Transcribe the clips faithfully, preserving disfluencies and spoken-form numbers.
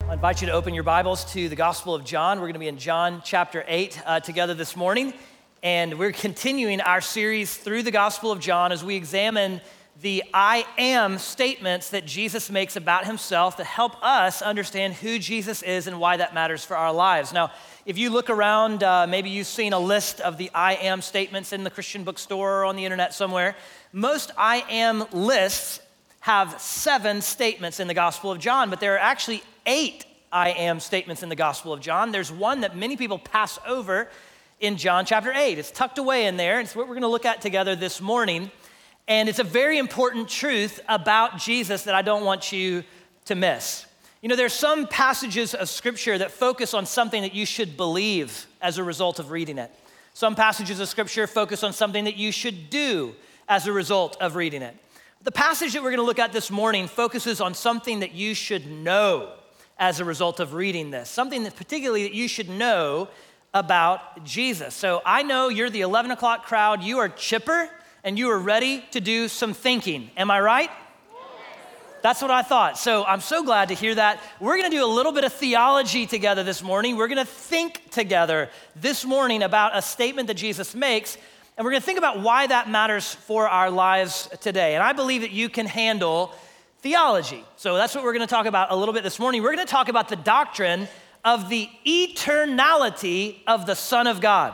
I invite you to open your Bibles to the Gospel of John. We're going to be in John chapter eight uh, together this morning. And we're continuing our series through the Gospel of John as we examine the I am statements that Jesus makes about himself to help us understand who Jesus is and why that matters for our lives. Now, if you look around, uh, maybe you've seen a list of the I am statements in the Christian bookstore or on the internet somewhere. Most I am lists have seven statements in the Gospel of John, but there are actually eight I am statements in the Gospel of John. There's one that many people pass over in John chapter eight. It's tucked away in there. It's what we're going to look at together this morning. And it's a very important truth about Jesus that I don't want you to miss. You know, there's some passages of Scripture that focus on something that you should believe as a result of reading it. Some passages of Scripture focus on something that you should do as a result of reading it. The passage that we're going to look at this morning focuses on something that you should know as a result of reading this, something that particularly that you should know about Jesus. So I know you're the eleven o'clock crowd. You are chipper and you are ready to do some thinking. Am I right? Yes. That's what I thought. So I'm so glad to hear that. We're going to do a little bit of theology together this morning. We're going to think together this morning about a statement that Jesus makes. And we're going to think about why that matters for our lives today. And I believe that you can handle theology. So that's what we're going to talk about a little bit this morning. We're going to talk about the doctrine of the eternality of the Son of God.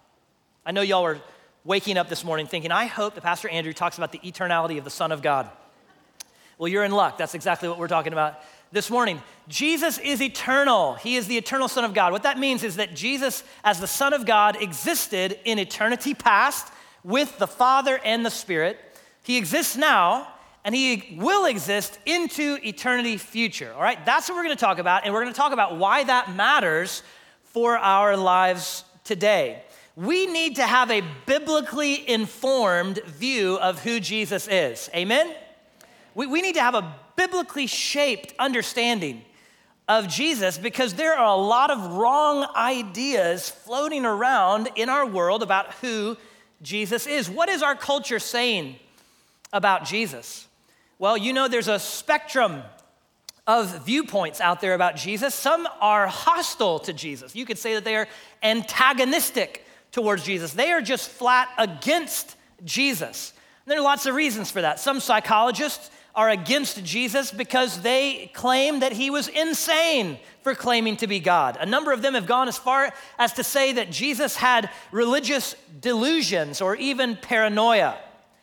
I know y'all were waking up this morning thinking, I hope that Pastor Andrew talks about the eternality of the Son of God. Well, you're in luck. That's exactly what we're talking about this morning. Jesus is eternal. He is the eternal Son of God. What that means is that Jesus, as the Son of God, existed in eternity past with the Father and the Spirit. He exists now, and he will exist into eternity future. All right, that's what we're going to talk about, and we're going to talk about why that matters for our lives today. We need to have a biblically informed view of who Jesus is. Amen? We, we need to have a biblically shaped understanding of Jesus because there are a lot of wrong ideas floating around in our world about who Jesus is. What is our culture saying about Jesus? Well, you know, there's a spectrum of viewpoints out there about Jesus. Some are hostile to Jesus. You could say that they are antagonistic towards Jesus. They are just flat against Jesus. And there are lots of reasons for that. Some psychologists are against Jesus because they claim that he was insane for claiming to be God. A number of them have gone as far as to say that Jesus had religious delusions or even paranoia.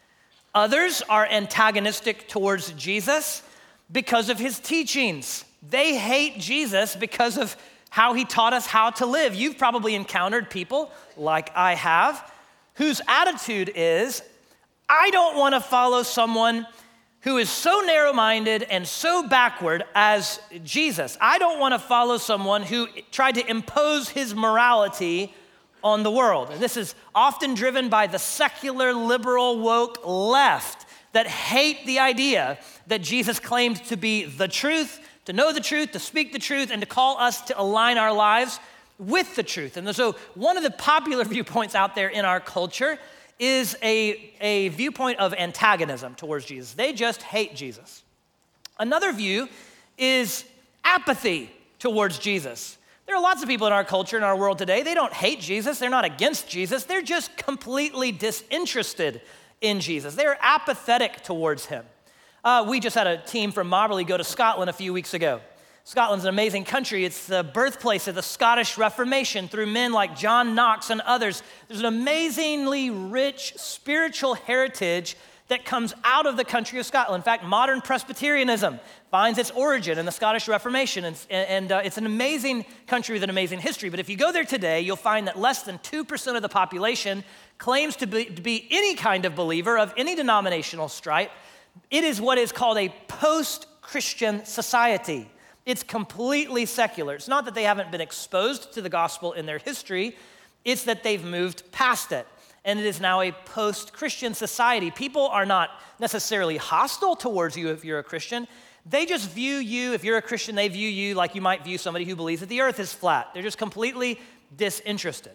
Others are antagonistic towards Jesus because of his teachings. They hate Jesus because of how he taught us how to live. You've probably encountered people, like I have, whose attitude is, I don't want to follow someone who is so narrow-minded and so backward as Jesus. I don't want to follow someone who tried to impose his morality on the world. And this is often driven by the secular, liberal, woke left that hate the idea that Jesus claimed to be the truth, to know the truth, to speak the truth, and to call us to align our lives with the truth. And so one of the popular viewpoints out there in our culture is a, a viewpoint of antagonism towards Jesus. They just hate Jesus. Another view is apathy towards Jesus. There are lots of people in our culture, in our world today, they don't hate Jesus, they're not against Jesus, they're just completely disinterested in Jesus. They're apathetic towards him. Uh, we just had a team from Mobberley go to Scotland a few weeks ago. Scotland's an amazing country. It's the birthplace of the Scottish Reformation through men like John Knox and others. There's an amazingly rich spiritual heritage that comes out of the country of Scotland. In fact, modern Presbyterianism finds its origin in the Scottish Reformation, and, and uh, it's an amazing country with an amazing history. But if you go there today, you'll find that less than two percent of the population claims to be, to be any kind of believer of any denominational stripe. It is what is called a post-Christian society. It's completely secular. It's not that they haven't been exposed to the gospel in their history, it's that they've moved past it. And it is now a post-Christian society. People are not necessarily hostile towards you if you're a Christian. They just view you, if you're a Christian, they view you like you might view somebody who believes that the earth is flat. They're just completely disinterested.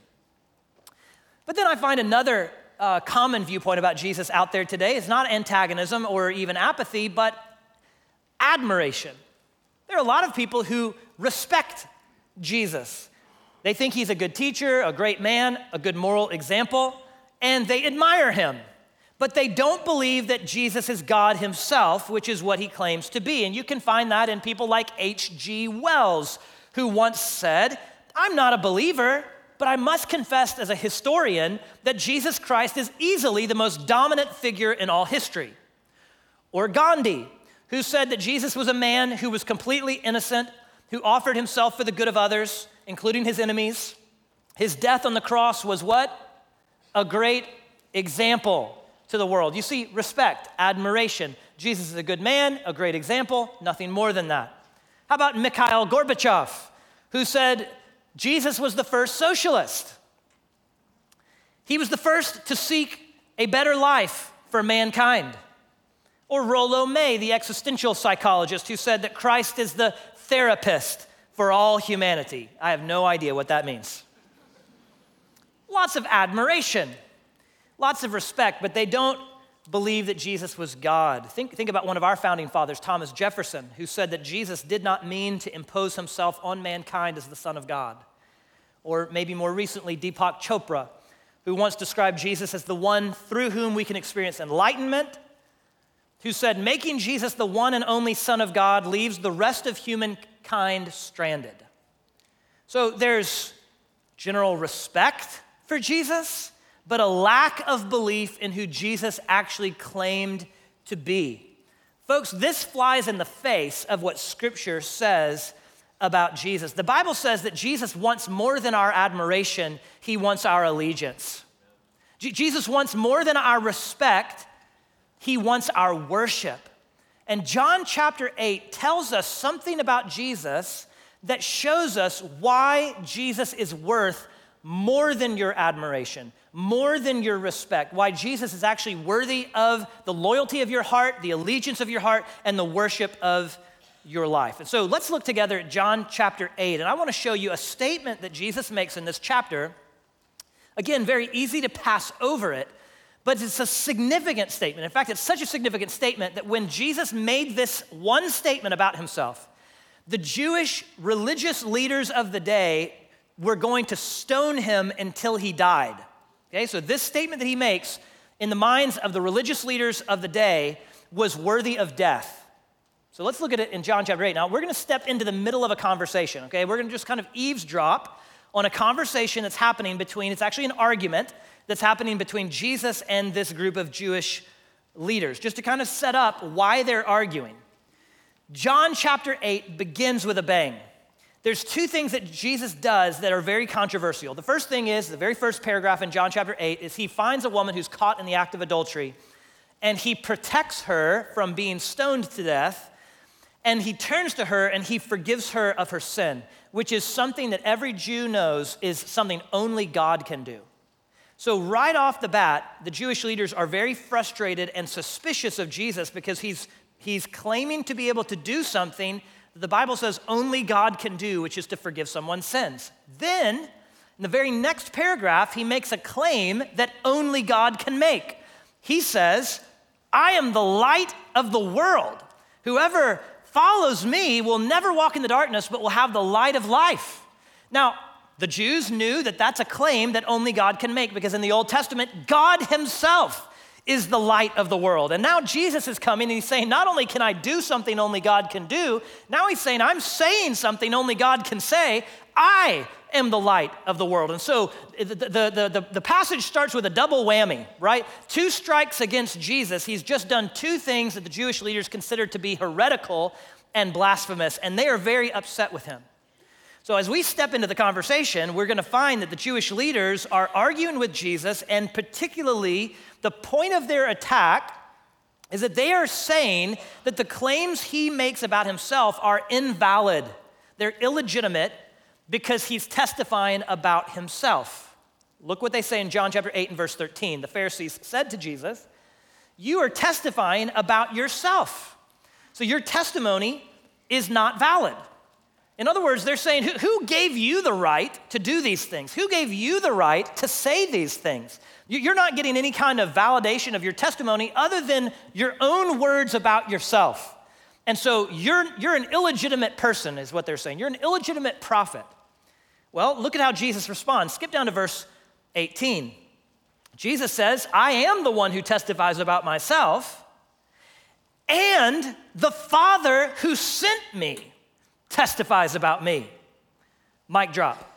But then I find another uh, common viewpoint about Jesus out there today. It's not antagonism or even apathy, but admiration. There are a lot of people who respect Jesus. They think he's a good teacher, a great man, a good moral example, and they admire him. But they don't believe that Jesus is God himself, which is what he claims to be. And you can find that in people like H G Wells, who once said, "I'm not a believer, but I must confess as a historian that Jesus Christ is easily the most dominant figure in all history." Or Gandhi, who said that Jesus was a man who was completely innocent, who offered himself for the good of others, including his enemies. His death on the cross was what? A great example to the world. You see, respect, admiration. Jesus is a good man, a great example, nothing more than that. How about Mikhail Gorbachev, who said Jesus was the first socialist? He was the first to seek a better life for mankind. Or Rollo May, the existential psychologist, who said that Christ is the therapist for all humanity. I have no idea what that means. Lots of admiration, lots of respect, but they don't believe that Jesus was God. Think, think about one of our founding fathers, Thomas Jefferson, who said that Jesus did not mean to impose himself on mankind as the Son of God. Or maybe more recently, Deepak Chopra, who once described Jesus as the one through whom we can experience enlightenment, who said, making Jesus the one and only Son of God leaves the rest of humankind stranded. So there's general respect for Jesus, but a lack of belief in who Jesus actually claimed to be. Folks, this flies in the face of what Scripture says about Jesus. The Bible says that Jesus wants more than our admiration, he wants our allegiance. J- Jesus wants more than our respect, he wants our worship. And John chapter eight tells us something about Jesus that shows us why Jesus is worth more than your admiration, more than your respect, why Jesus is actually worthy of the loyalty of your heart, the allegiance of your heart, and the worship of your life. And so let's look together at John chapter eight, and I want to show you a statement that Jesus makes in this chapter. Again, very easy to pass over it, but it's a significant statement. In fact, it's such a significant statement that when Jesus made this one statement about himself, the Jewish religious leaders of the day were going to stone him until he died. Okay, so this statement that he makes in the minds of the religious leaders of the day was worthy of death. So let's look at it in John chapter eight. Now, we're going to step into the middle of a conversation, okay? We're going to just kind of eavesdrop on a conversation that's happening between, it's actually an argument that's happening between Jesus and this group of Jewish leaders, just to kind of set up why they're arguing. John chapter eight begins with a bang. There's two things that Jesus does that are very controversial. The first thing is, the very first paragraph in John chapter eight is he finds a woman who's caught in the act of adultery, and he protects her from being stoned to death, and he turns to her and he forgives her of her sin, which is something that every Jew knows is something only God can do. So right off the bat, the Jewish leaders are very frustrated and suspicious of Jesus because he's, he's claiming to be able to do something the Bible says only God can do, which is to forgive someone's sins. Then, in the very next paragraph, he makes a claim that only God can make. He says, I am the light of the world. Whoever follows me will never walk in the darkness, but will have the light of life. Now, the Jews knew that that's a claim that only God can make because in the Old Testament, God himself is the light of the world. And now Jesus is coming and he's saying, not only can I do something only God can do, now he's saying, I'm saying something only God can say. I am the light of the world. And so the, the, the, the, the passage starts with a double whammy, right? Two strikes against Jesus. He's just done two things that the Jewish leaders considered to be heretical and blasphemous, and they are very upset with him. So as we step into the conversation, we're going to find that the Jewish leaders are arguing with Jesus, and particularly the point of their attack is that they are saying that the claims he makes about himself are invalid. They're illegitimate because he's testifying about himself. Look what they say in John chapter eight and verse thirteen. The Pharisees said to Jesus, you are testifying about yourself. So your testimony is not valid. In other words, they're saying, who, who gave you the right to do these things? Who gave you the right to say these things? You're not getting any kind of validation of your testimony other than your own words about yourself. And so you're, you're an illegitimate person, is what they're saying. You're an illegitimate prophet. Well, look at how Jesus responds. Skip down to verse eighteen. Jesus says, I am the one who testifies about myself, and the Father who sent me testifies about me. Mic drop.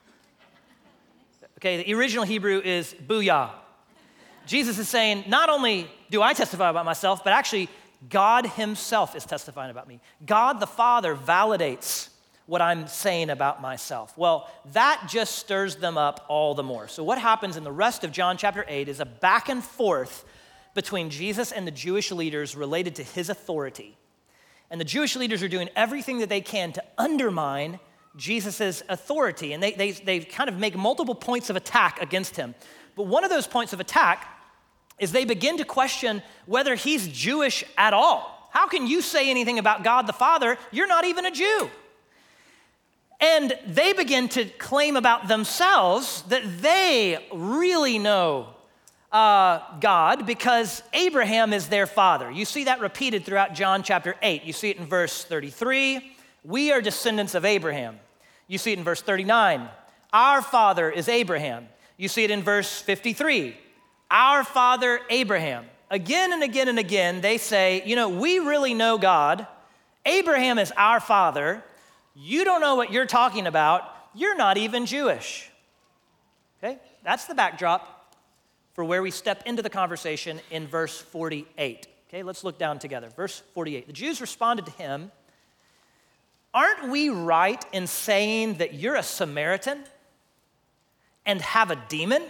Okay, the original Hebrew is booyah. Jesus is saying, not only do I testify about myself, but actually God himself is testifying about me. God the Father validates what I'm saying about myself. Well, that just stirs them up all the more. So what happens in the rest of John chapter eight is a back and forth between Jesus and the Jewish leaders related to his authority. And the Jewish leaders are doing everything that they can to undermine Jesus' authority. And they, they, they kind of make multiple points of attack against him. But one of those points of attack is they begin to question whether he's Jewish at all. How can you say anything about God the Father? You're not even a Jew. And they begin to claim about themselves that they really know uh, God because Abraham is their father. You see that repeated throughout John chapter eight. You see it in verse thirty-three. We are descendants of Abraham. You see it in verse thirty-nine. Our father is Abraham. You see it in verse fifty-three. Our father Abraham. Again and again and again, they say, you know, we really know God. Abraham is our father. You don't know what you're talking about. You're not even Jewish. Okay, that's the backdrop for where we step into the conversation in verse forty-eight. Okay, let's look down together. Verse forty-eight. The Jews responded to him, aren't we right in saying that you're a Samaritan and have a demon?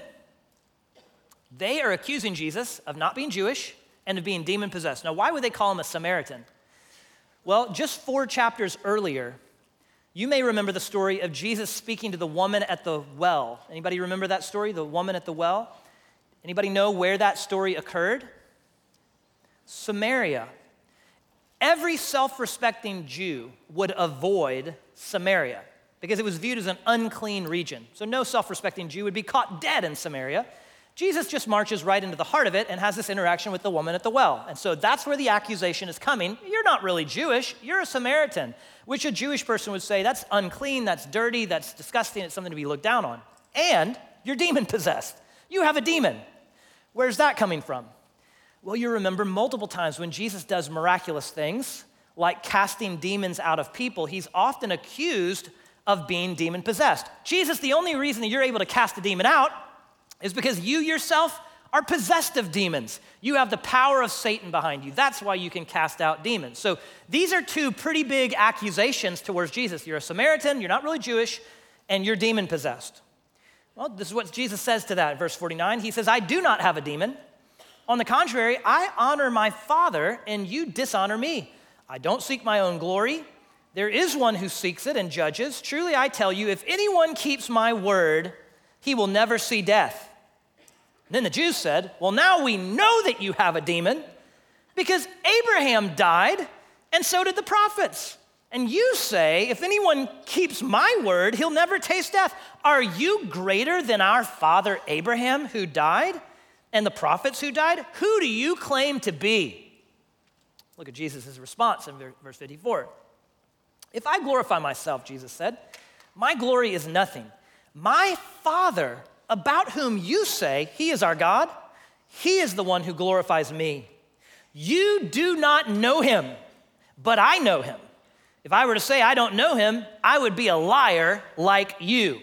They are accusing Jesus of not being Jewish and of being demon-possessed. Now, why would they call him a Samaritan? Well, just four chapters earlier, you may remember the story of Jesus speaking to the woman at the well. Anybody remember that story, the woman at the well? Anybody know where that story occurred? Samaria. Every self-respecting Jew would avoid Samaria because it was viewed as an unclean region. So no self-respecting Jew would be caught dead in Samaria. Jesus just marches right into the heart of it and has this interaction with the woman at the well. And so that's where the accusation is coming. You're not really Jewish, you're a Samaritan, which a Jewish person would say, that's unclean, that's dirty, that's disgusting, it's something to be looked down on. And you're demon-possessed. You have a demon. Where's that coming from? Well, you remember multiple times when Jesus does miraculous things, like casting demons out of people, he's often accused of being demon-possessed. Jesus, the only reason that you're able to cast a demon out is because you yourself are possessed of demons. You have the power of Satan behind you. That's why you can cast out demons. So these are two pretty big accusations towards Jesus. You're a Samaritan, you're not really Jewish, and you're demon-possessed. Well, this is what Jesus says to that in verse forty-nine. He says, I do not have a demon. On the contrary, I honor my Father, and you dishonor me. I don't seek my own glory. There is one who seeks it and judges. Truly, I tell you, if anyone keeps my word, he will never see death. And then the Jews said, well, now we know that you have a demon because Abraham died and so did the prophets. And you say, if anyone keeps my word, he'll never taste death. Are you greater than our father Abraham who died and the prophets who died? Who do you claim to be? Look at Jesus' response in verse fifty-four. If I glorify myself, Jesus said, my glory is nothing. My Father, about whom you say he is our God, he is the one who glorifies me. You do not know him, but I know him. If I were to say I don't know him, I would be a liar like you.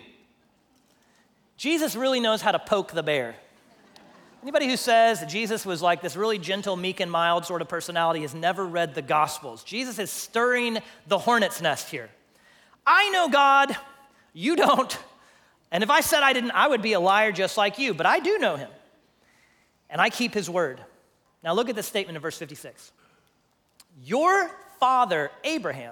Jesus really knows how to poke the bear. Anybody who says that Jesus was like this really gentle, meek, and mild sort of personality has never read the Gospels. Jesus is stirring the hornet's nest here. I know God, you don't. And if I said I didn't, I would be a liar just like you, but I do know him. And I keep his word. Now look at this statement in verse fifty-six. Your father, Abraham,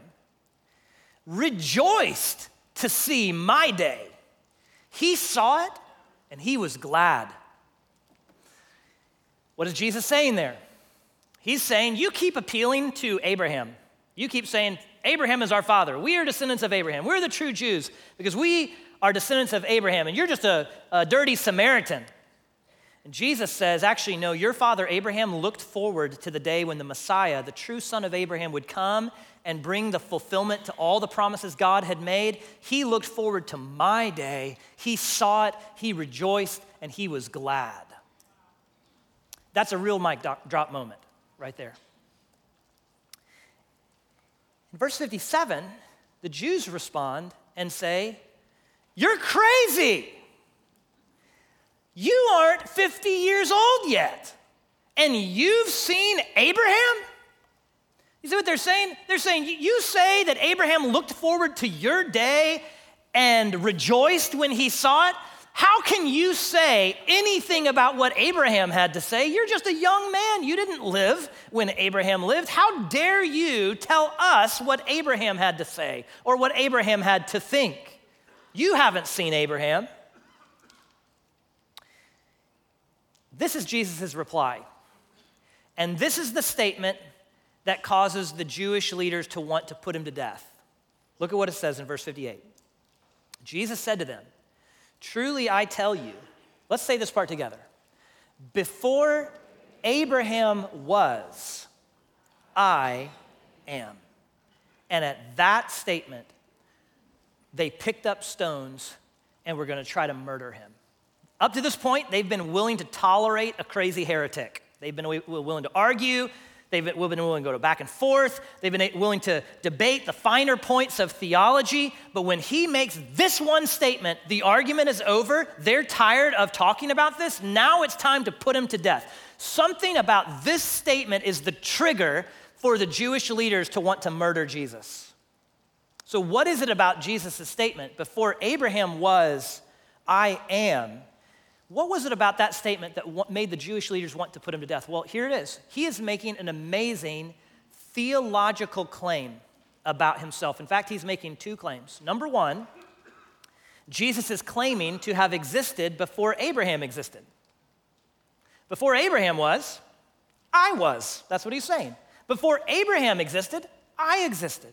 rejoiced to see my day. He saw it and he was glad. What is Jesus saying there? He's saying, you keep appealing to Abraham. You keep saying, Abraham is our father. We are descendants of Abraham. We're the true Jews because we are descendants of Abraham, and you're just a, a dirty Samaritan. And Jesus says, actually, no, your father Abraham looked forward to the day when the Messiah, the true son of Abraham, would come and bring the fulfillment to all the promises God had made. He looked forward to my day. He saw it, he rejoiced, and he was glad. That's a real mic drop moment right there. In verse fifty-seven, the Jews respond and say, you're crazy. You aren't fifty years old yet, and you've seen Abraham? You see what they're saying? They're saying, you say that Abraham looked forward to your day and rejoiced when he saw it? How can you say anything about what Abraham had to say? You're just a young man. You didn't live when Abraham lived. How dare you tell us what Abraham had to say or what Abraham had to think? You haven't seen Abraham. This is Jesus' reply. And this is the statement that causes the Jewish leaders to want to put him to death. Look at what it says in verse fifty-eight. Jesus said to them, truly I tell you, let's say this part together. Before Abraham was, I am. And at that statement, they picked up stones and were going to try to murder him. Up to this point, they've been willing to tolerate a crazy heretic. They've been willing to argue. They've been willing to go back and forth. They've been willing to debate the finer points of theology. But when he makes this one statement, the argument is over. They're tired of talking about this. Now it's time to put him to death. Something about this statement is the trigger for the Jewish leaders to want to murder Jesus. So what is it about Jesus' statement? Before Abraham was, I am. What was it about that statement that made the Jewish leaders want to put him to death? Well, here it is. He is making an amazing theological claim about himself. In fact, he's making two claims. Number one, Jesus is claiming to have existed before Abraham existed. Before Abraham was, I was. That's what he's saying. Before Abraham existed, I existed.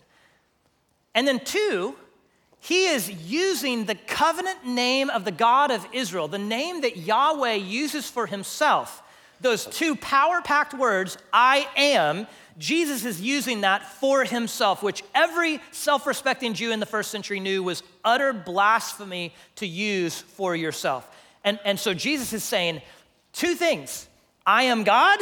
And then two, he is using the covenant name of the God of Israel, the name that Yahweh uses for himself. Those two power-packed words, I am, Jesus is using that for himself, which every self-respecting Jew in the first century knew was utter blasphemy to use for yourself. And, and so Jesus is saying two things. I am God,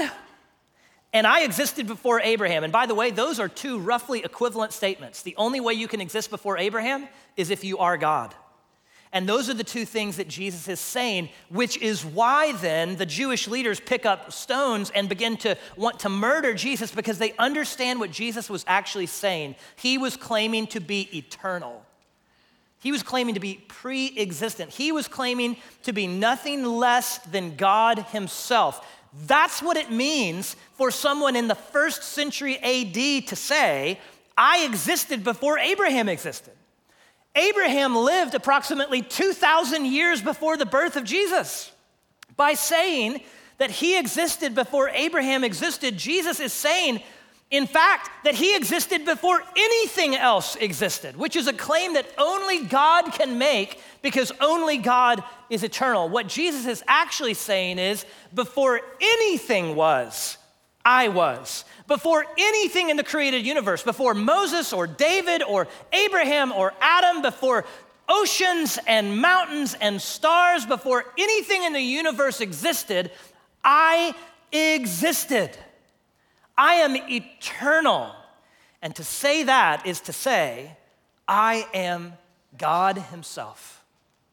and I existed before Abraham. And by the way, those are two roughly equivalent statements. The only way you can exist before Abraham is if you are God. And those are the two things that Jesus is saying, which is why then the Jewish leaders pick up stones and begin to want to murder Jesus, because they understand what Jesus was actually saying. He was claiming to be eternal. He was claiming to be pre-existent. He was claiming to be nothing less than God himself. That's what it means for someone in the first century A D to say, I existed before Abraham existed. Abraham lived approximately two thousand years before the birth of Jesus. By saying that he existed before Abraham existed, Jesus is saying, in fact, that he existed before anything else existed, which is a claim that only God can make because only God is eternal. What Jesus is actually saying is, before anything was, I was. Before anything in the created universe, before Moses or David or Abraham or Adam, before oceans and mountains and stars, before anything in the universe existed, I existed. I am eternal. And to say that is to say, I am God himself.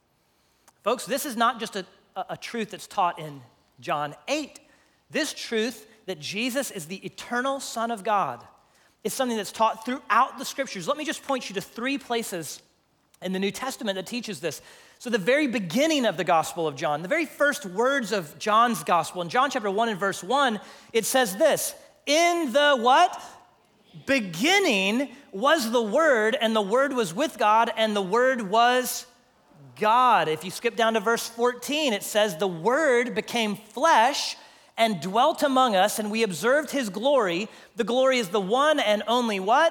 Folks, this is not just a, a truth that's taught in John eight. This truth that Jesus is the eternal Son of God is something that's taught throughout the scriptures. Let me just point you to three places in the New Testament that teaches this. So the very beginning of the Gospel of John, the very first words of John's Gospel, in John chapter one and verse one, it says this, in the what? Beginning was the Word, and the Word was with God, and the Word was God. If you skip down to verse fourteen, it says the Word became flesh and dwelt among us, and we observed his glory. The glory is the one and only what?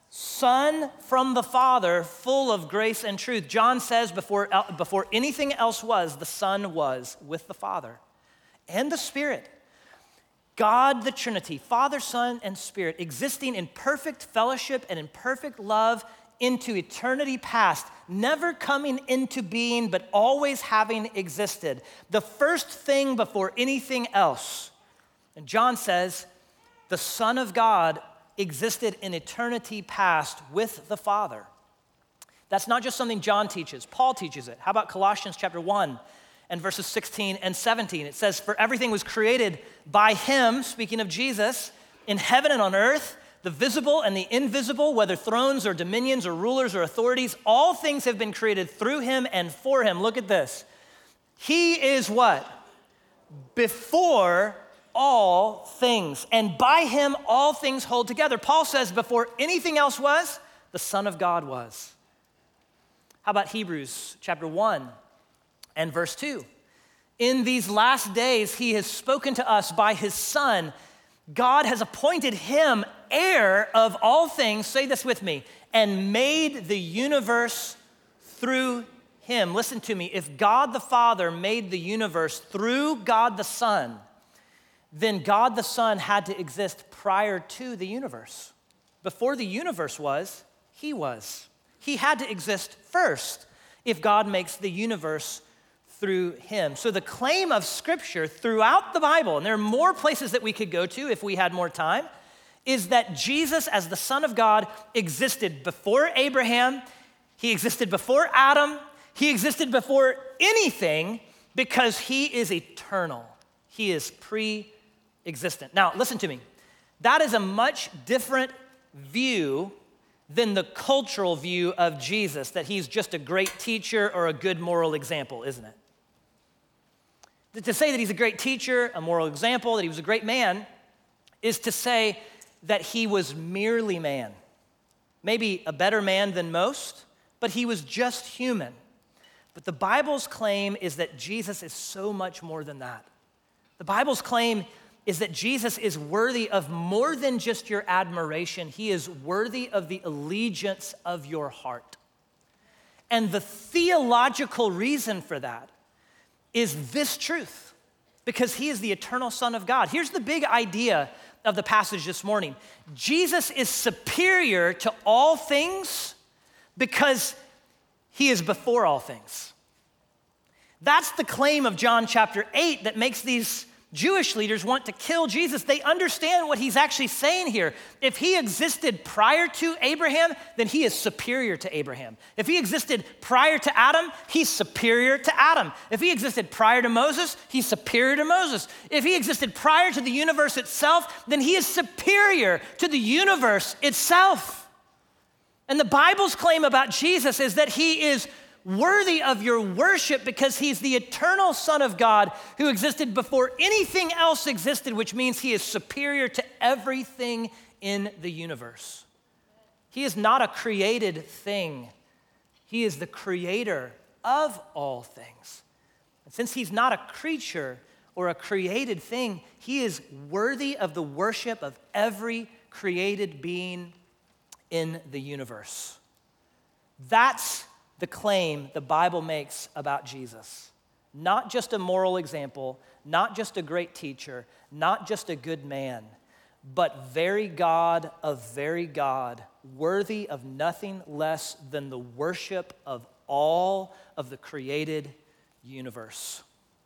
Son from the Father, full of grace and truth. John says before, before anything else was, the Son was with the Father. and the Spirit. God, the Trinity, Father, Son, and Spirit, existing in perfect fellowship and in perfect love into eternity past, never coming into being, but always having existed. The first thing before anything else. And John says, the Son of God existed in eternity past with the Father. That's not just something John teaches. Paul teaches it. How about Colossians chapter one and verses sixteen and seventeen? It says, for everything was created by him, speaking of Jesus, in heaven and on earth, the visible and the invisible, whether thrones or dominions or rulers or authorities, all things have been created through him and for him. Look at this. He is what? Before all things. And by him, all things hold together. Paul says before anything else was, the Son of God was. How about Hebrews chapter one and verse two? In these last days, he has spoken to us by his Son. God has appointed him heir of all things, say this with me, and made the universe through him. Listen to me. If God the Father made the universe through God the Son, then God the Son had to exist prior to the universe. Before the universe was, he was. He had to exist first if God makes the universe through him. So the claim of Scripture throughout the Bible, and there are more places that we could go to if we had more time, is that Jesus as the Son of God existed before Abraham, he existed before Adam, he existed before anything because he is eternal. He is pre-existent. Now, listen to me. That is a much different view than the cultural view of Jesus, that he's just a great teacher or a good moral example, isn't it? To say that he's a great teacher, a moral example, that he was a great man, is to say that he was merely man. Maybe a better man than most, but he was just human. But the Bible's claim is that Jesus is so much more than that. The Bible's claim is that Jesus is worthy of more than just your admiration. He is worthy of the allegiance of your heart. And the theological reason for that is this truth, because he is the eternal Son of God. Here's the big idea of the passage this morning. Jesus is superior to all things because he is before all things. That's the claim of John chapter eight that makes these Jewish leaders want to kill Jesus. They understand what he's actually saying here. If he existed prior to Abraham, then he is superior to Abraham. If he existed prior to Adam, he's superior to Adam. If he existed prior to Moses, he's superior to Moses. If he existed prior to the universe itself, then he is superior to the universe itself. And the Bible's claim about Jesus is that he is worthy of your worship because he's the eternal Son of God who existed before anything else existed, which means he is superior to everything in the universe. He is not a created thing. He is the creator of all things. And since he's not a creature or a created thing, he is worthy of the worship of every created being in the universe. That's the claim the Bible makes about Jesus. Not just a moral example, not just a great teacher, not just a good man, but very God of very God, worthy of nothing less than the worship of all of the created universe.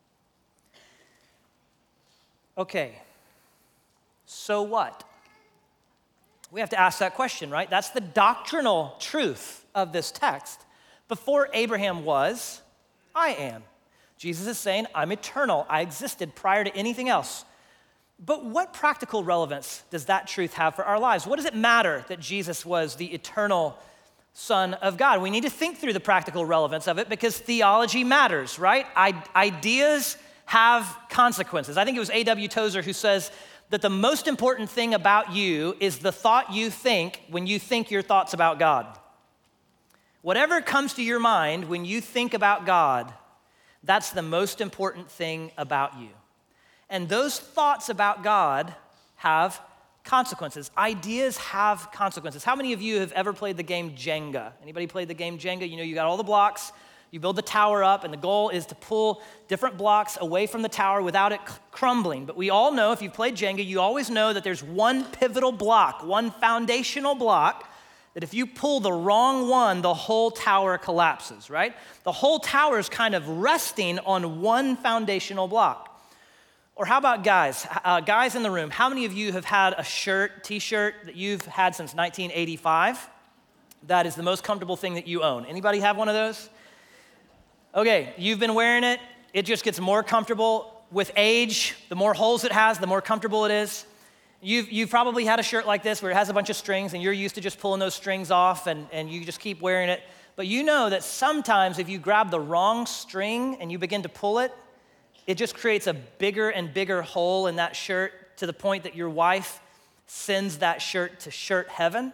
Okay, so what? We have to ask that question, right? That's the doctrinal truth of this text. Before Abraham was, I am. Jesus is saying, I'm eternal. I existed prior to anything else. But what practical relevance does that truth have for our lives? What does it matter that Jesus was the eternal Son of God? We need to think through the practical relevance of it because theology matters, right? I- ideas have consequences. I think it was A W Tozer who says that the most important thing about you is the thought you think when you think your thoughts about God. Whatever comes to your mind when you think about God, that's the most important thing about you. And those thoughts about God have consequences. Ideas have consequences. How many of you have ever played the game Jenga? Anybody played the game Jenga? You know, you got all the blocks. You build the tower up, and the goal is to pull different blocks away from the tower without it crumbling. But we all know, if you've played Jenga, you always know that there's one pivotal block, one foundational block, that if you pull the wrong one, the whole tower collapses, right? The whole tower is kind of resting on one foundational block. Or how about guys? Uh, guys in the room, how many of you have had a shirt, t-shirt that you've had since nineteen eighty-five? That is the most comfortable thing that you own. Anybody have one of those? Okay, you've been wearing it. It just gets more comfortable with age. The more holes it has, the more comfortable it is. You've, you've probably had a shirt like this where it has a bunch of strings and you're used to just pulling those strings off and, and you just keep wearing it. But you know that sometimes if you grab the wrong string and you begin to pull it, it just creates a bigger and bigger hole in that shirt to the point that your wife sends that shirt to shirt heaven.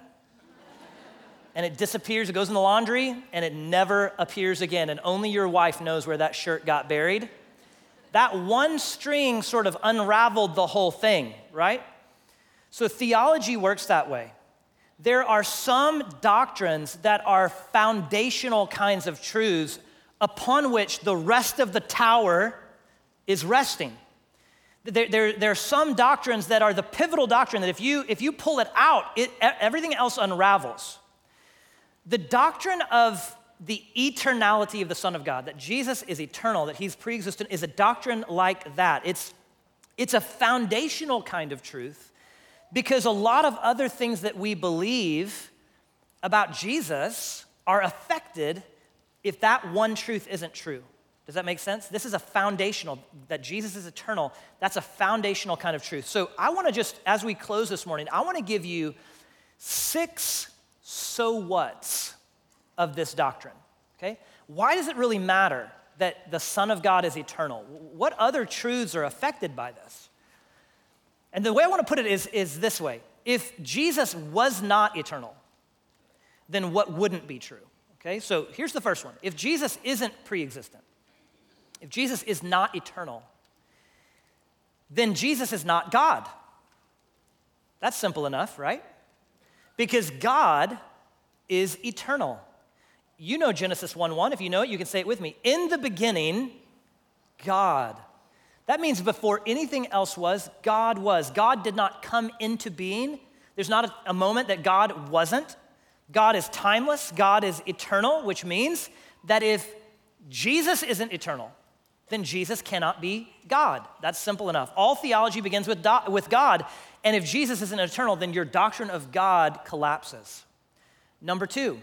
And it disappears, it goes in the laundry, and it never appears again. And only your wife knows where that shirt got buried. That one string sort of unraveled the whole thing, right? So theology works that way. There are some doctrines that are foundational kinds of truths upon which the rest of the tower is resting. There, there, there are some doctrines that are the pivotal doctrine that if you, if you pull it out, it, everything else unravels. The doctrine of the eternality of the Son of God, that Jesus is eternal, that he's pre-existent, is a doctrine like that. It's, it's a foundational kind of truth because a lot of other things that we believe about Jesus are affected if that one truth isn't true. Does that make sense? This is a foundational, that Jesus is eternal. That's a foundational kind of truth. So I want to just, as we close this morning, I want to give you six so what's of this doctrine, okay? Why does it really matter that the Son of God is eternal? What other truths are affected by this? And the way I want to put it is, is this way. If Jesus was not eternal, then what wouldn't be true, okay? So here's the first one. If Jesus isn't pre-existent, if Jesus is not eternal, then Jesus is not God. That's simple enough, right? Because God is eternal. You know Genesis one one. If you know it, you can say it with me. In the beginning, God. That means before anything else was, God was. God did not come into being. There's not a, a moment that God wasn't. God is timeless. God is eternal, which means that if Jesus isn't eternal, then Jesus cannot be God. That's simple enough. All theology begins with, do- with God. And if Jesus isn't eternal, then your doctrine of God collapses. Number two,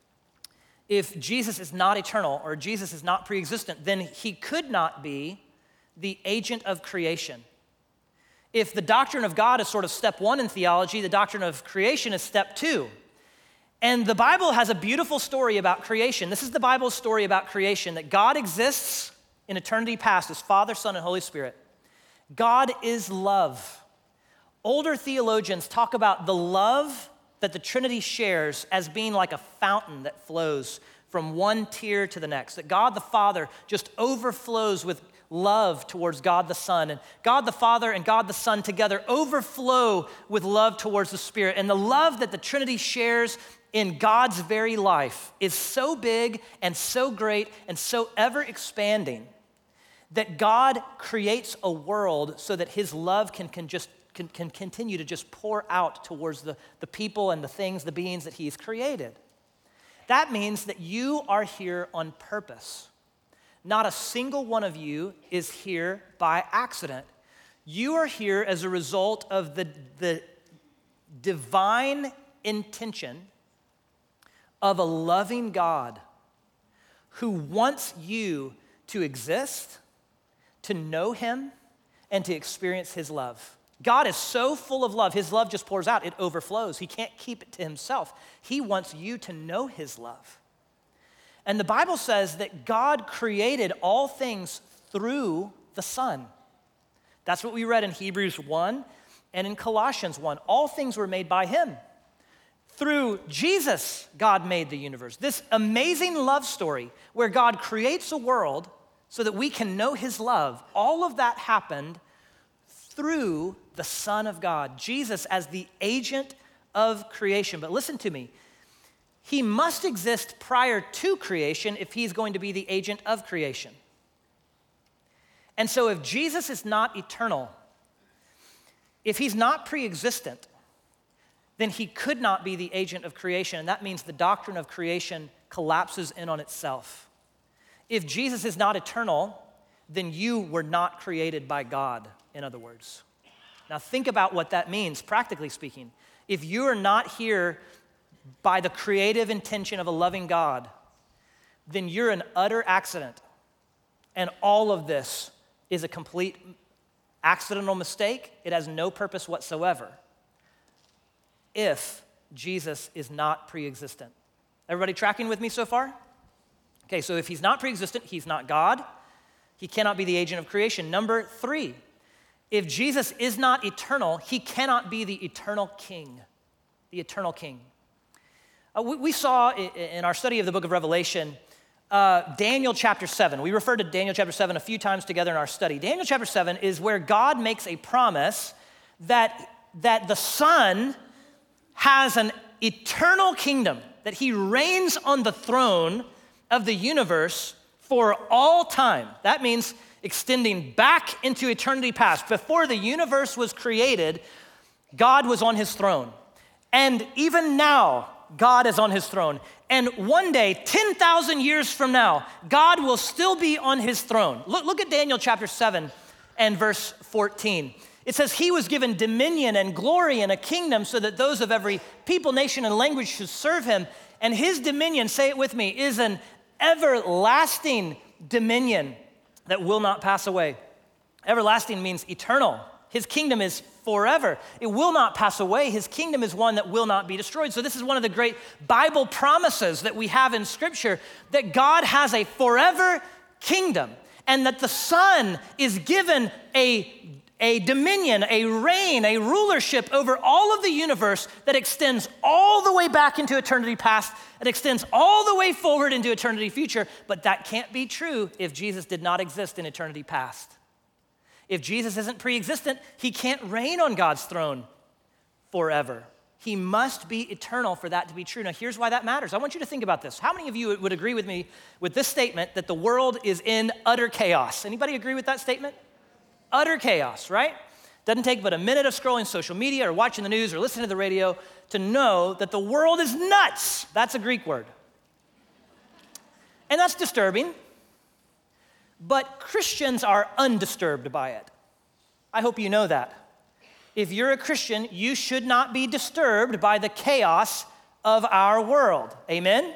if Jesus is not eternal or Jesus is not pre-existent, then he could not be the agent of creation. If the doctrine of God is sort of step one in theology, the doctrine of creation is step two. And the Bible has a beautiful story about creation. This is the Bible's story about creation, that God exists in eternity past as Father, Son, and Holy Spirit. God is love. Older theologians talk about the love that the Trinity shares as being like a fountain that flows from one tier to the next, that God the Father just overflows with love towards God the Son, and God the Father and God the Son together overflow with love towards the Spirit. And the love that the Trinity shares in God's very life is so big and so great and so ever expanding that God creates a world so that his love can, can just Can, can continue to just pour out towards the, the people and the things, the beings that he's created. That means that you are here on purpose. Not a single one of you is here by accident. You are here as a result of the, the divine intention of a loving God who wants you to exist, to know him, and to experience his love. God is so full of love, his love just pours out, it overflows. He can't keep it to himself. He wants you to know his love. And the Bible says that God created all things through the Son. That's what we read in Hebrews one and in Colossians one. All things were made by him. Through Jesus, God made the universe. This amazing love story where God creates a world so that we can know his love, all of that happened through the Son of God, Jesus as the agent of creation. But listen to me. he must exist prior to creation if he's going to be the agent of creation. And so if Jesus is not eternal, if he's not pre-existent, then he could not be the agent of creation, and that means the doctrine of creation collapses in on itself. If Jesus is not eternal, then you were not created by God, in other words. Now think about what that means, practically speaking. If you are not here by the creative intention of a loving God, then you're an utter accident, and all of this is a complete accidental mistake. It has no purpose whatsoever if Jesus is not pre-existent. Everybody tracking with me so far? Okay, so if he's not pre-existent, he's not God. He cannot be the agent of creation. Number three, if Jesus is not eternal, he cannot be the eternal king. The eternal king. Uh, we, we saw in our study of the book of Revelation, uh, Daniel chapter seven. We referred to Daniel chapter seven a few times together in our study. Daniel chapter seven is where God makes a promise that, that the Son has an eternal kingdom, that he reigns on the throne of the universe for all time. That means extending back into eternity past. Before the universe was created, God was on his throne. And even now, God is on his throne. And one day, ten thousand years from now, God will still be on his throne. Look, look at Daniel chapter seven and verse fourteen. It says, he was given dominion and glory and a kingdom so that those of every people, nation, and language should serve him. And his dominion, say it with me, is an everlasting dominion that will not pass away. Everlasting means eternal. His kingdom is forever. It will not pass away. His kingdom is one that will not be destroyed. So this is one of the great Bible promises that we have in Scripture, that God has a forever kingdom and that the Son is given a a dominion, a reign, a rulership over all of the universe that extends all the way back into eternity past, it extends all the way forward into eternity future, but that can't be true if Jesus did not exist in eternity past. If Jesus isn't pre-existent, he can't reign on God's throne forever. He must be eternal for that to be true. Now, here's why that matters. I want you to think about this. How many of you would agree with me with this statement that the world is in utter chaos? Anybody agree with that statement? Utter chaos, right? Doesn't take but a minute of scrolling social media or watching the news or listening to the radio to know that the world is nuts. That's a Greek word. And that's disturbing. But Christians are undisturbed by it. I hope you know that. If you're a Christian, you should not be disturbed by the chaos of our world. Amen?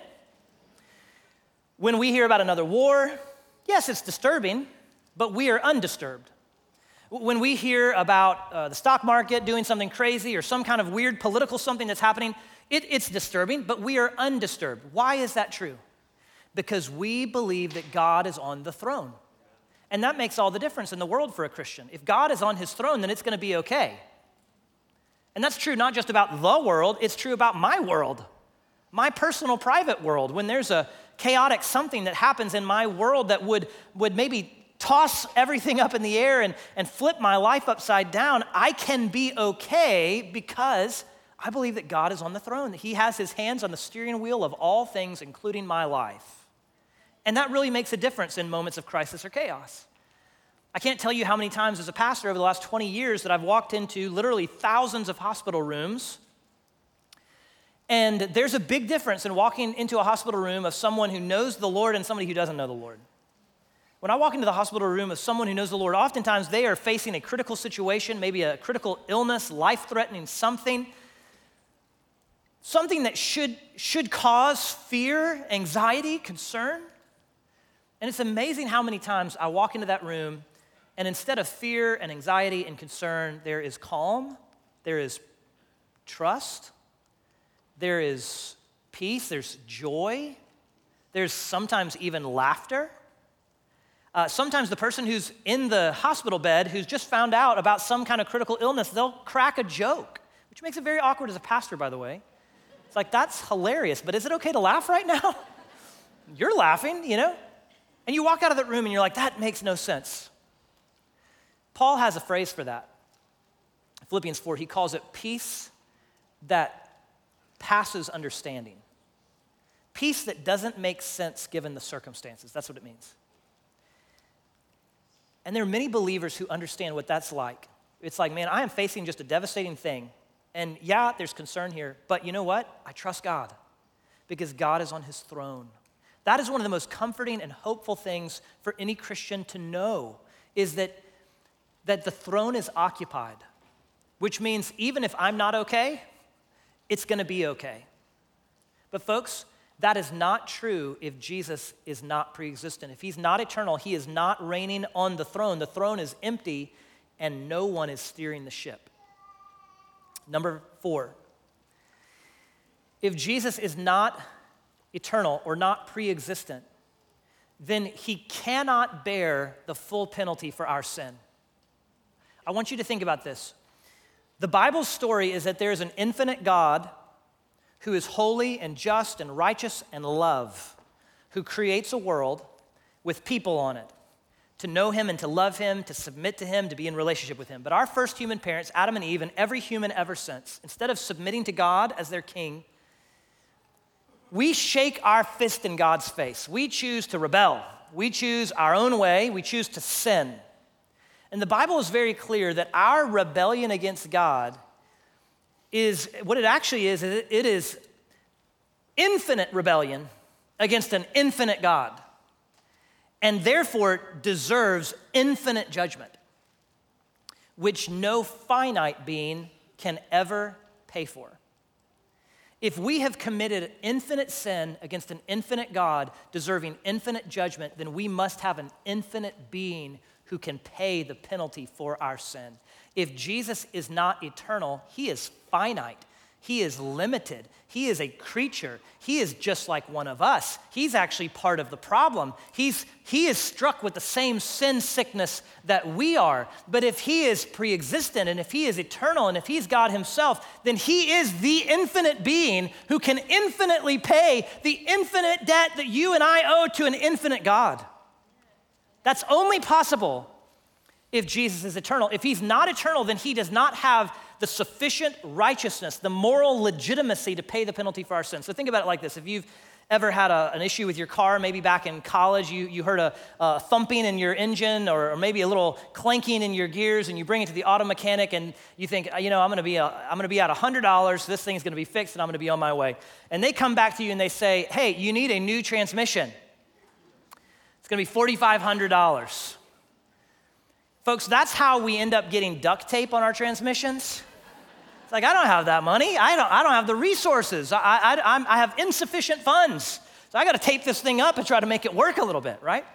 When we hear about another war, yes, it's disturbing, but we are undisturbed. When we hear about uh, the stock market doing something crazy or some kind of weird political something that's happening, it, it's disturbing, but we are undisturbed. Why is that true? Because we believe that God is on the throne. And that makes all the difference in the world for a Christian. If God is on his throne, then it's going to be okay. And that's true not just about the world, it's true about my world, my personal private world. When there's a chaotic something that happens in my world that would, would maybe toss everything up in the air and, and flip my life upside down, I can be okay because I believe that God is on the throne, that he has his hands on the steering wheel of all things, including my life. And that really makes a difference in moments of crisis or chaos. I can't tell you how many times as a pastor over the last twenty years that I've walked into literally thousands of hospital rooms. And there's a big difference in walking into a hospital room of someone who knows the Lord and somebody who doesn't know the Lord. When I walk into the hospital room of someone who knows the Lord, oftentimes they are facing a critical situation, maybe a critical illness, life-threatening something, something that should, should cause fear, anxiety, concern. And it's amazing how many times I walk into that room and instead of fear and anxiety and concern, there is calm, there is trust, there is peace, there's joy, there's sometimes even laughter. Uh, sometimes the person who's in the hospital bed who's just found out about some kind of critical illness, they'll crack a joke, which makes it very awkward as a pastor, by the way. It's like, that's hilarious, but is it okay to laugh right now? You're laughing, you know? And you walk out of that room and you're like, that makes no sense. Paul has a phrase for that. Philippians four, he calls it peace that passes understanding. Peace that doesn't make sense given the circumstances. That's what it means. And there are many believers who understand what that's like. It's like, man, I am facing just a devastating thing. And yeah, there's concern here, but you know what? I trust God because God is on his throne. That is one of the most comforting and hopeful things for any Christian to know is that, that the throne is occupied, which means even if I'm not okay, it's gonna be okay. But folks, that is not true if Jesus is not pre-existent. If he's not eternal, he is not reigning on the throne. The throne is empty and no one is steering the ship. Number four, if Jesus is not eternal or not pre-existent, then he cannot bear the full penalty for our sin. I want you to think about this. The Bible's story is that there is an infinite God who is holy and just and righteous and love, who creates a world with people on it, to know him and to love him, to submit to him, to be in relationship with him. But our first human parents, Adam and Eve, and every human ever since, instead of submitting to God as their king, we shake our fist in God's face. We choose to rebel. We choose our own way. We choose to sin. And the Bible is very clear that our rebellion against God is, what it actually is, it is infinite rebellion against an infinite God, and therefore deserves infinite judgment, which no finite being can ever pay for. If we have committed infinite sin against an infinite God deserving infinite judgment, then we must have an infinite being who can pay the penalty for our sin. If Jesus is not eternal, he is finite. He is limited. He is a creature. He is just like one of us. He's actually part of the problem. He's, he is struck with the same sin sickness that we are. But if he is pre-existent and if he is eternal and if he's God himself, then he is the infinite being who can infinitely pay the infinite debt that you and I owe to an infinite God. That's only possible if Jesus is eternal. If he's not eternal, then he does not have the sufficient righteousness, the moral legitimacy to pay the penalty for our sins. So think about it like this. If you've ever had a, an issue with your car, maybe back in college, you, you heard a, a thumping in your engine or, or maybe a little clanking in your gears, and you bring it to the auto mechanic and you think, you know, I'm gonna be, a, I'm gonna be out one hundred dollars, this thing's gonna be fixed and I'm gonna be on my way. And they come back to you and they say, hey, you need a new transmission. It's gonna be four thousand five hundred dollars. Folks, that's how we end up getting duct tape on our transmissions. It's like, I don't have that money. I don't, I don't have the resources. I, I, I'm, I have insufficient funds. So I got to tape this thing up and try to make it work a little bit, right?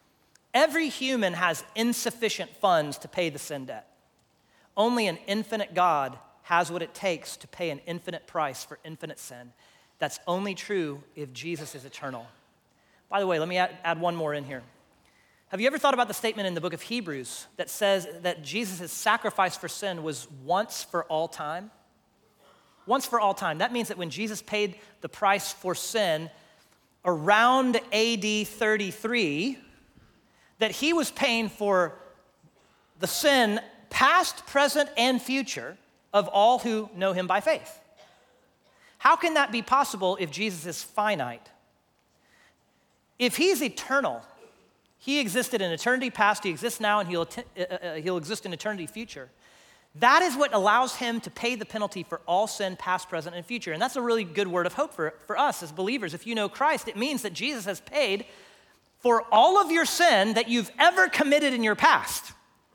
Every human has insufficient funds to pay the sin debt. Only an infinite God has what it takes to pay an infinite price for infinite sin. That's only true if Jesus is eternal. By the way, let me add, add one more in here. Have you ever thought about the statement in the book of Hebrews that says that Jesus' sacrifice for sin was once for all time? Once for all time. That means that when Jesus paid the price for sin around A D thirty-three, that he was paying for the sin past, present, and future of all who know him by faith. How can that be possible if Jesus is finite? If he's eternal, he existed in eternity past, he exists now, and he'll, uh, he'll exist in eternity future. That is what allows him to pay the penalty for all sin, past, present, and future. And that's a really good word of hope for, for us as believers. If you know Christ, it means that Jesus has paid for all of your sin that you've ever committed in your past.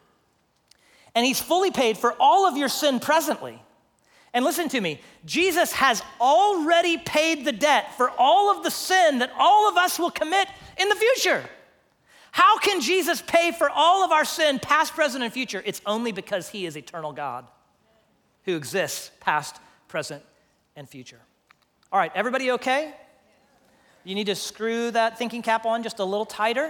And he's fully paid for all of your sin presently. And listen to me, Jesus has already paid the debt for all of the sin that all of us will commit in the future. How can Jesus pay for all of our sin, past, present, and future? It's only because he is eternal God who exists past, present, and future. All right, everybody okay? You need to screw that thinking cap on just a little tighter.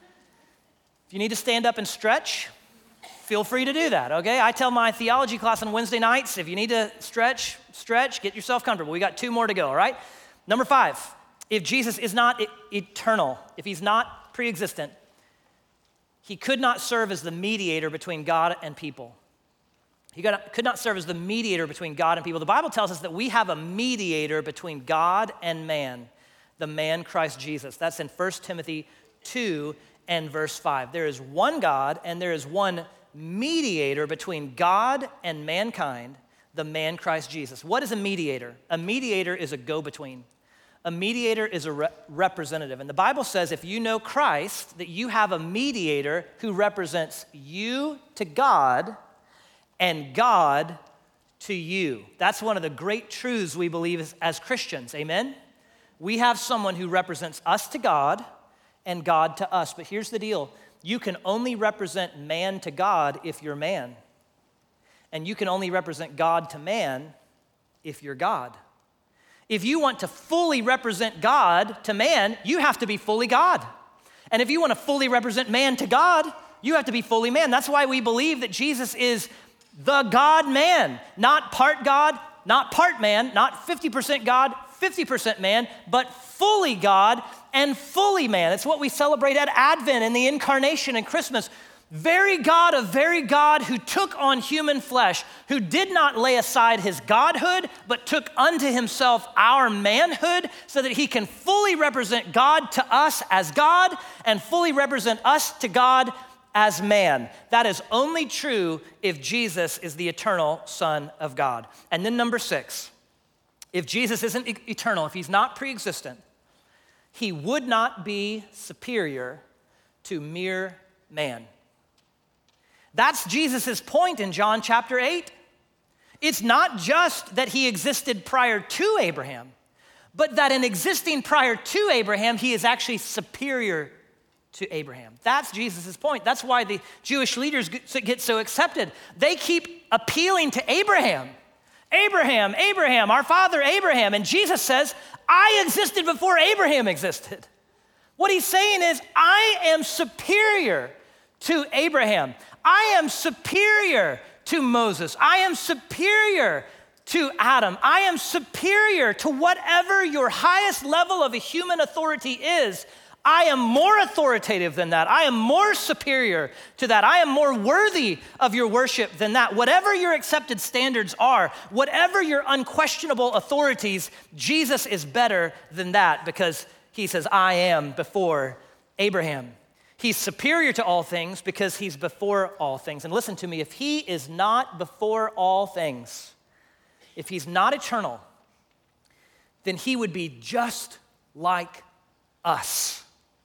If you need to stand up and stretch, feel free to do that, okay? I tell my theology class on Wednesday nights, if you need to stretch, stretch, get yourself comfortable. We got two more to go, all right? Number five, if Jesus is not e- eternal, if he's not pre-existent, he could not serve as the mediator between God and people. He could not serve as the mediator between God and people. The Bible tells us that we have a mediator between God and man, the man Christ Jesus. That's in First Timothy two and verse five. There is one God and there is one mediator between God and mankind, the man Christ Jesus. What is a mediator? A mediator is a go-between. A mediator is a re- representative. And the Bible says if you know Christ, that you have a mediator who represents you to God and God to you. That's one of the great truths we believe as, as Christians, amen? We have someone who represents us to God and God to us. But here's the deal. You can only represent man to God if you're man. And you can only represent God to man if you're God. If you want to fully represent God to man, you have to be fully God. And if you want to fully represent man to God, you have to be fully man. That's why we believe that Jesus is the God-man, not part God, not part man, not fifty percent God, fifty percent man, but fully God and fully man. It's what we celebrate at Advent and the Incarnation and Christmas. Very God of very God who took on human flesh, who did not lay aside his godhood, but took unto himself our manhood so that he can fully represent God to us as God and fully represent us to God as man. That is only true if Jesus is the eternal Son of God. And then number six, if Jesus isn't e- eternal, if he's not pre-existent, he would not be superior to mere man. That's Jesus' point in John chapter eight. It's not just that he existed prior to Abraham, but that in existing prior to Abraham, he is actually superior to Abraham. That's Jesus' point. That's why the Jewish leaders get so accepted. They keep appealing to Abraham. Abraham, Abraham, our father Abraham. And Jesus says, I existed before Abraham existed. What he's saying is, I am superior to Abraham. I am superior to Moses. I am superior to Adam. I am superior to whatever your highest level of a human authority is. I am more authoritative than that. I am more superior to that. I am more worthy of your worship than that. Whatever your accepted standards are, whatever your unquestionable authorities, Jesus is better than that because he says, I am before Abraham. He's superior to all things because he's before all things. And listen to me, if he is not before all things, if he's not eternal, then he would be just like us.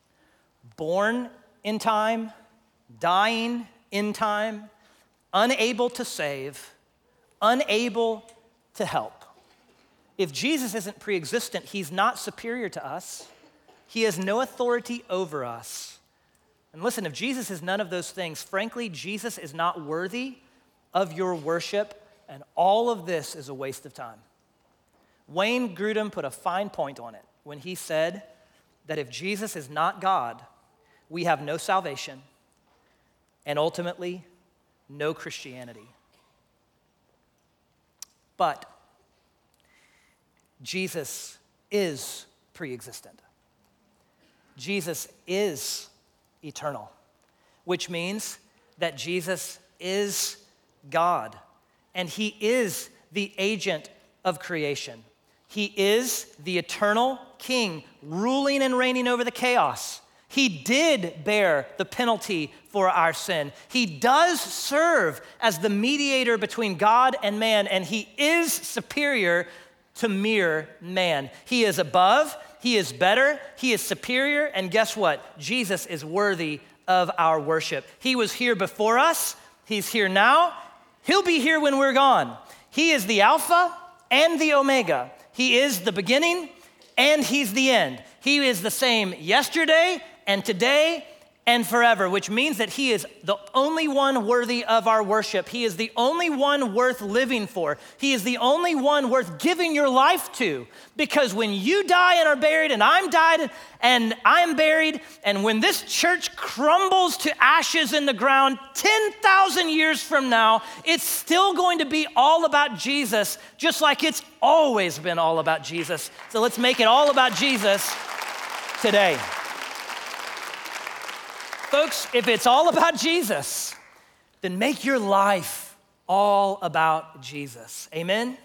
Born in time, dying in time, unable to save, unable to help. If Jesus isn't pre-existent, he's not superior to us. He has no authority over us. And listen, if Jesus is none of those things, frankly, Jesus is not worthy of your worship, and all of this is a waste of time. Wayne Grudem put a fine point on it when he said that if Jesus is not God, we have no salvation and ultimately no Christianity. But Jesus is pre-existent. Jesus is eternal, which means that Jesus is God, and he is the agent of creation. He is the eternal king, ruling and reigning over the chaos. He did bear the penalty for our sin. He does serve as the mediator between God and man, and he is superior to mere man. He is above, he is better, he is superior, and guess what? Jesus is worthy of our worship. He was here before us, he's here now, he'll be here when we're gone. He is the Alpha and the Omega. He is the beginning and he's the end. He is the same yesterday and today and forever, which means that he is the only one worthy of our worship. He is the only one worth living for. He is the only one worth giving your life to. Because when you die and are buried, and I'm died and I'm buried, and when this church crumbles to ashes in the ground ten thousand years from now, it's still going to be all about Jesus, just like it's always been all about Jesus. So let's make it all about Jesus today. Folks, if it's all about Jesus, then make your life all about Jesus. Amen?